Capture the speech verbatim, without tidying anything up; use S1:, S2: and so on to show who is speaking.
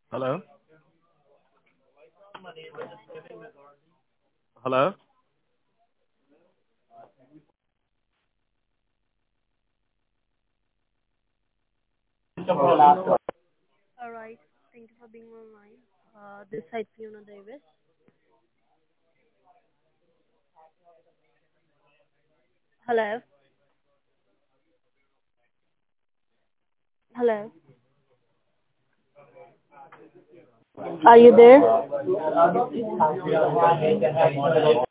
S1: Hello? Hello?
S2: All right. Thank you for being online. Uh, this side Fiona Davis. Hello. Hello. Are you there?